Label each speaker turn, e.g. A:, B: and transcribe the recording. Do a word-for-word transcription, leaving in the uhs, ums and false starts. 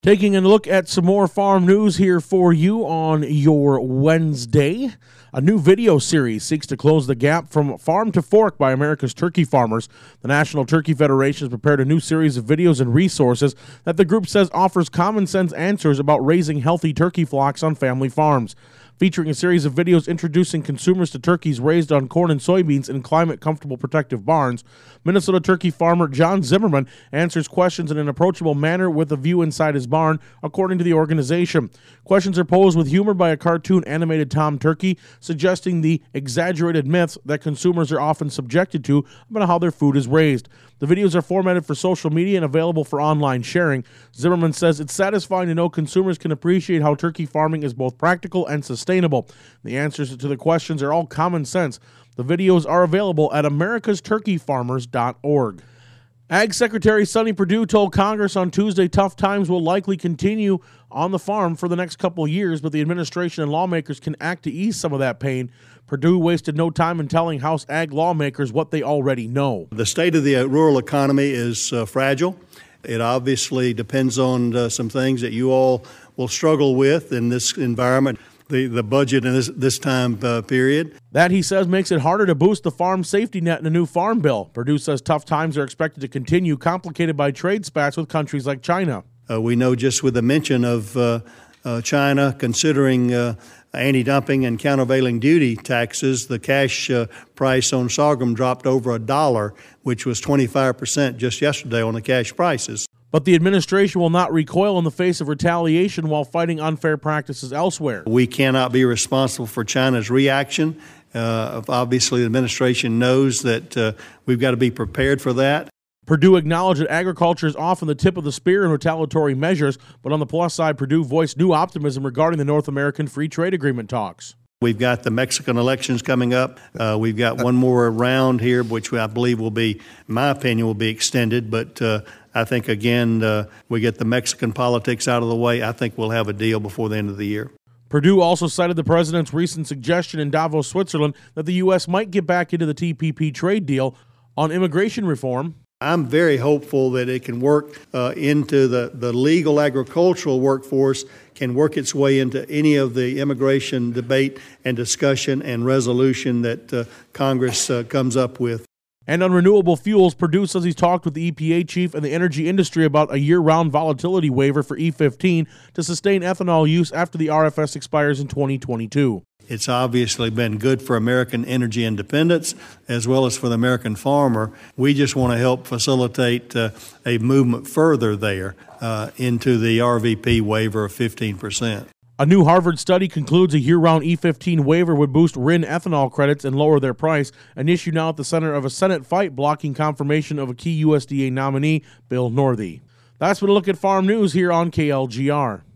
A: Taking a look at some more farm news here for you on your Wednesday. A new video series seeks to close the gap from farm to fork by America's turkey farmers. The National Turkey Federation has prepared a new series of videos and resources that the group says offers common sense answers about raising healthy turkey flocks on family farms. Featuring a series of videos introducing consumers to turkeys raised on corn and soybeans in climate-comfortable protective barns, Minnesota turkey farmer John Zimmerman answers questions in an approachable manner with a view inside his barn, according to the organization. Questions are posed with humor by a cartoon-animated Tom Turkey, suggesting the exaggerated myths that consumers are often subjected to about how their food is raised. The videos are formatted for social media and available for online sharing. Zimmerman says it's satisfying to know consumers can appreciate how turkey farming is both practical and sustainable. The answers to the questions are all common sense. The videos are available at americas turkey farmers dot org. Ag Secretary Sonny Perdue told Congress on Tuesday tough times will likely continue on the farm for the next couple of years, but the administration and lawmakers can act to ease some of that pain. Perdue wasted no time in telling House ag lawmakers what they already know.
B: The state of the uh, rural economy is uh, fragile. It obviously depends on uh, some things that you all will struggle with in this environment. The, the budget in this, this time uh, period.
A: That, he says, makes it harder to boost the farm safety net in a new farm bill. Perdue says tough times are expected to continue, complicated by trade spats with countries like China.
B: Uh, we know just with the mention of uh, uh, China considering uh, anti-dumping and countervailing duty taxes, the cash uh, price on sorghum dropped over a dollar, which was twenty-five percent just yesterday on the cash prices.
A: But the administration will not recoil in the face of retaliation while fighting unfair practices elsewhere.
B: We cannot be responsible for China's reaction. Uh, obviously, the administration knows that uh, we've got to be prepared for that.
A: Perdue acknowledged that agriculture is often the tip of the spear in retaliatory measures, but on the plus side, Perdue voiced new optimism regarding the North American Free Trade Agreement talks.
B: We've got the Mexican elections coming up. Uh, we've got one more round here, which I believe will be, in my opinion, will be extended. But uh, I think, again, uh, we get the Mexican politics out of the way. I think we'll have a deal before the end of the year.
A: Perdue also cited the president's recent suggestion in Davos, Switzerland, that the U S might get back into the T P P trade deal on immigration reform.
B: I'm very hopeful that it can work uh, into the, the legal agricultural workforce, can work its way into any of the immigration debate and discussion and resolution that uh, Congress uh, comes up with.
A: And on renewable fuels, Perdue says he's talked with the E P A chief and the energy industry about a year-round volatility waiver for E fifteen to sustain ethanol use after the R F S expires in twenty twenty-two.
B: It's obviously been good for American energy independence as well as for the American farmer. We just want to help facilitate uh, a movement further there uh, into the R V P waiver of fifteen percent.
A: A new Harvard study concludes a year-round E fifteen waiver would boost R I N ethanol credits and lower their price, an issue now at the center of a Senate fight blocking confirmation of a key U S D A nominee, Bill Northey. That's been a look at farm news here on K L G R.